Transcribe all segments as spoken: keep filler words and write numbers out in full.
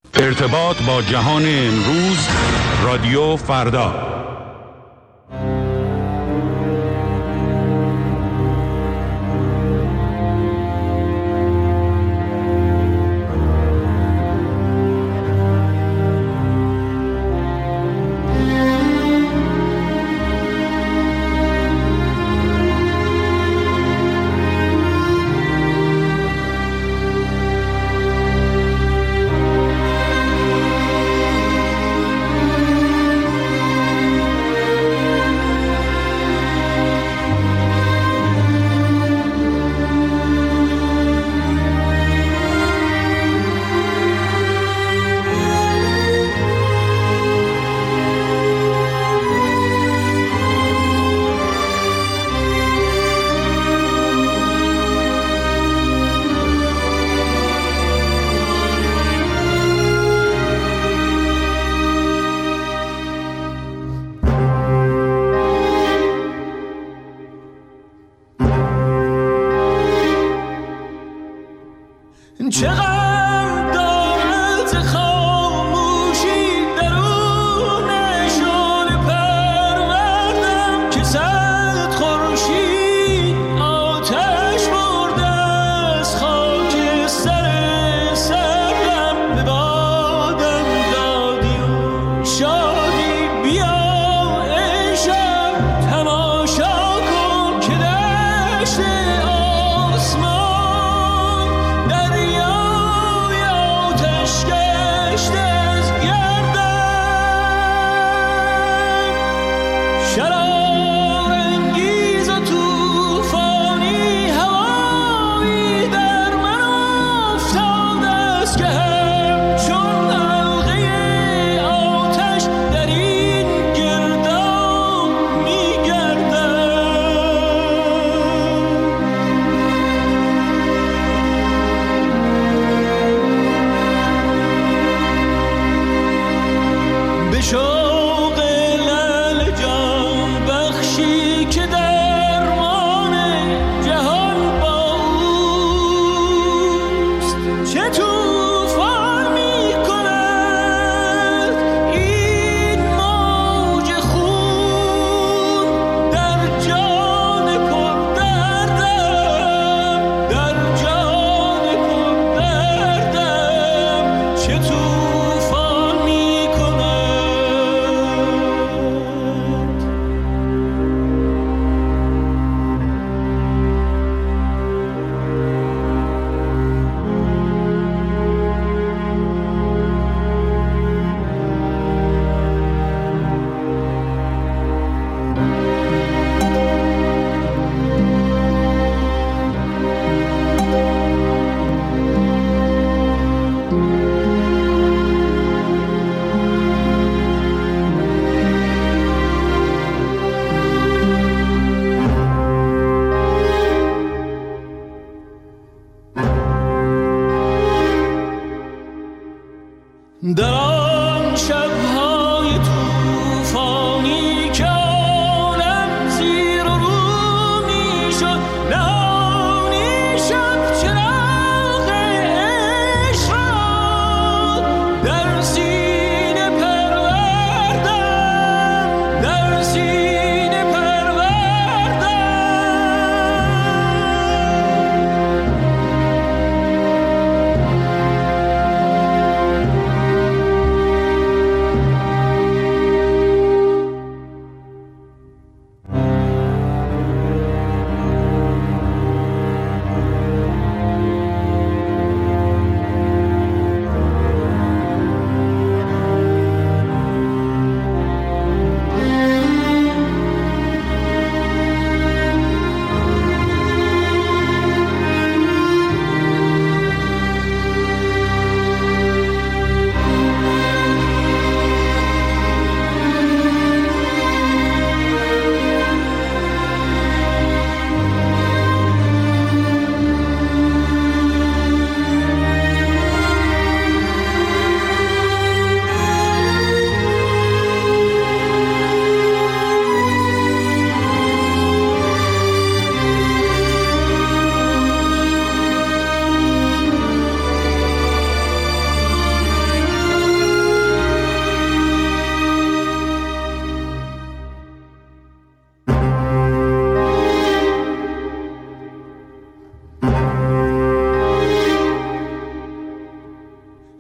ارتباط با جهان امروز، رادیو فردا.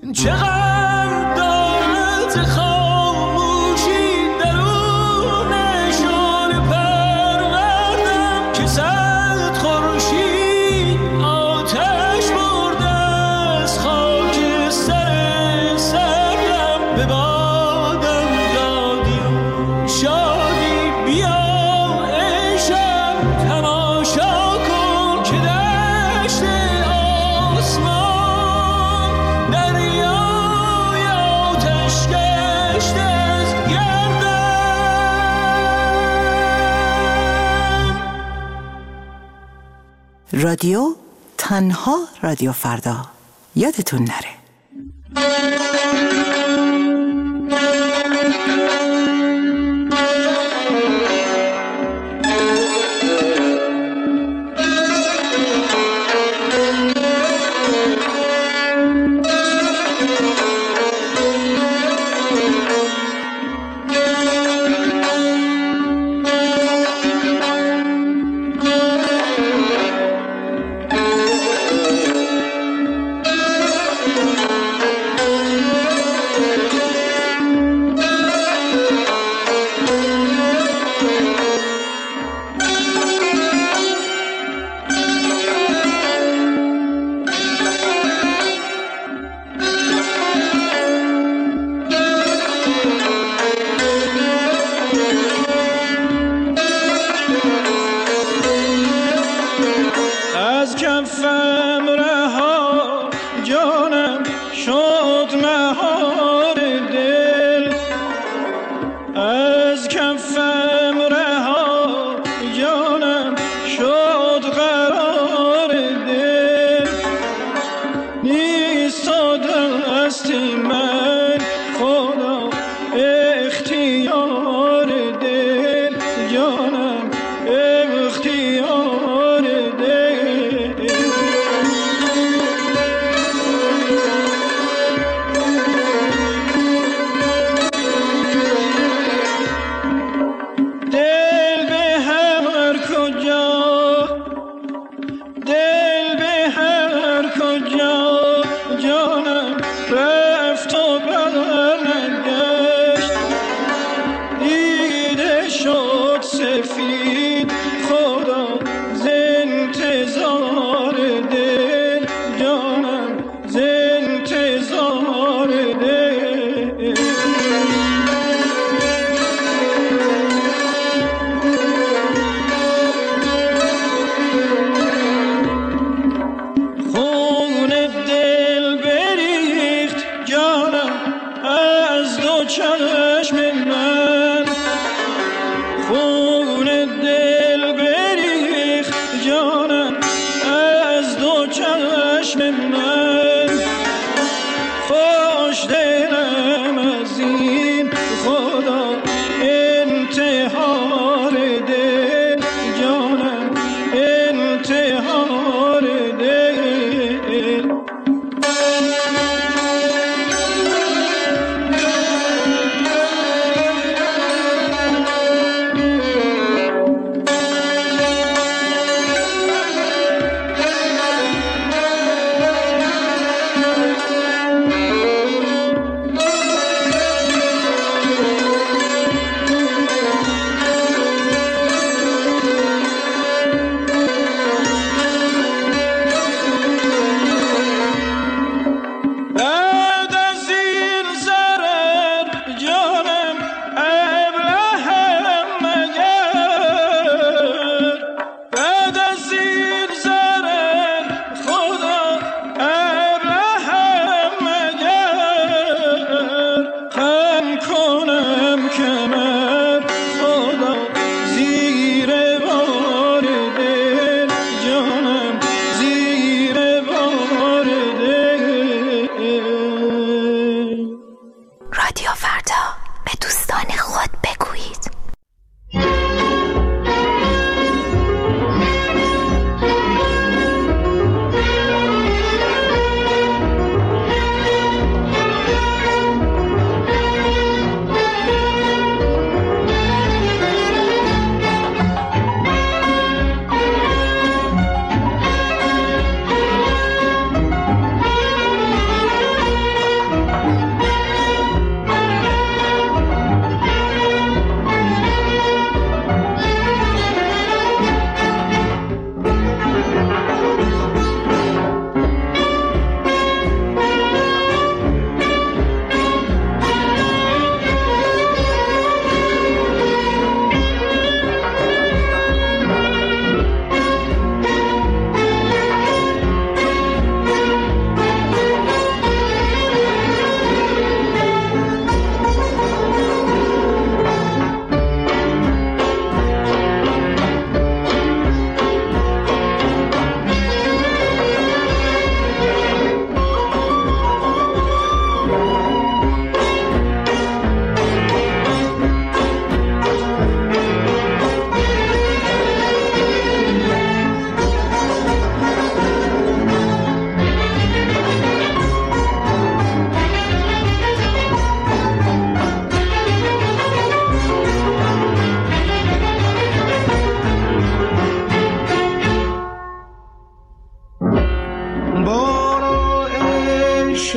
چقدر دارد خاموشی درونشان پروردم که صد خورشید آتش برده از خاک سر سرم به بادم دادی شادی بیا ای شب تماشا کن که دشت آسمان دریای آتش گشته از گردم. رادیو تنها رادیو فردا، یادتون نره. از کفم رها جانم شد مهار دل، از کفم رها جانم شد قرار دل، نیست تا دستی من خدا اختیار دل، جانم اختیار دل. دل به هر کجا دل به هر کجا جانم رفت و برنگشت، دیده شد سفید خدا ز انتظار دل، جانم ز انتظار دل. خون دل بریخت جانم از دو چشم من، خون دل بریخت جانم از دو چشم من، خوش دلم از این خدا انتحار دل، جانم انتحار دل. بعد از این ضرر جانم ابلهم مگر، بعد از این ضرر خدا ابلهم مگر، خم کنم کمر خدا زیر بار دل، جانم زیر بار دل.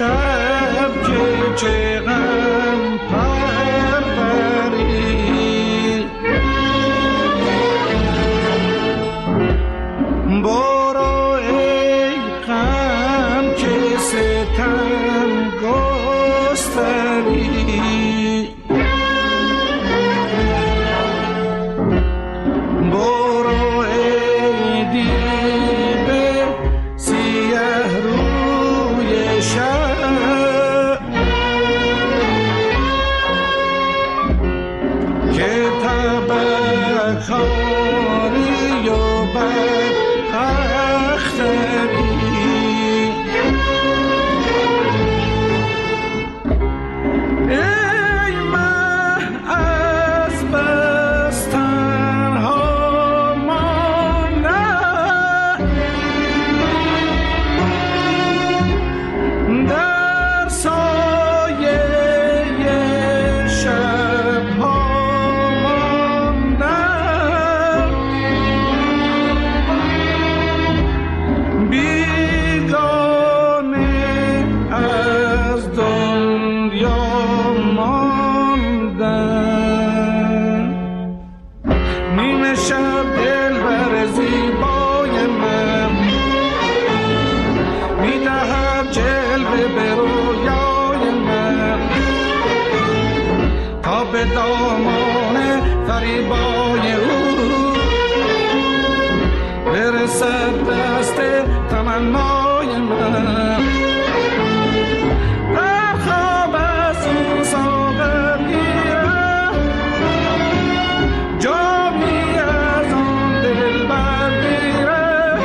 شب که چه غم پروری، برو ای غم که ستم گستری، برو ای دیو سیه روی شب که تبخاری و بدبختری، ای من از بس تنها ماندم، در سایه شب‌ها ماندم، بیگانه از دنیا ماندم. نیمه شب دلبر زیبای من می‌دهد جلوه به رویای من، تا به دامان فریبای او برسد دست تمنای من. در خواب از او ساغر گیرم، جامی از آن دلبر گیرم،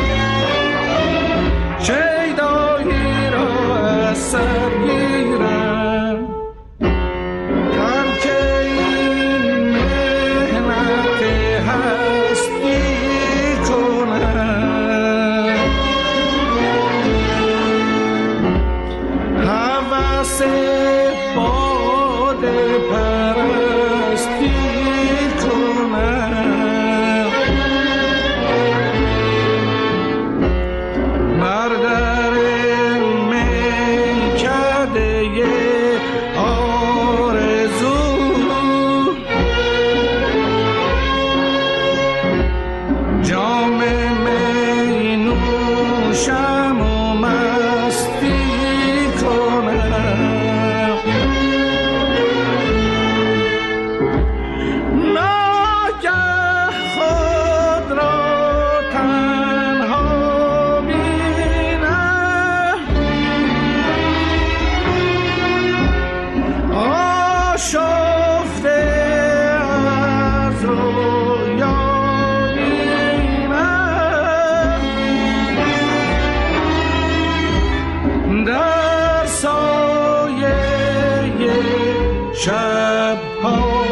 شیدایی را از سر گیرم. ترک این محنت هستی کنم، هوس باده پرستی کنم، بر در میکده آرزو جام می نوشم و مستی کنم. ناگه خود را تنها بینم، آشفته از رویا بینم، در سایه شب‌ها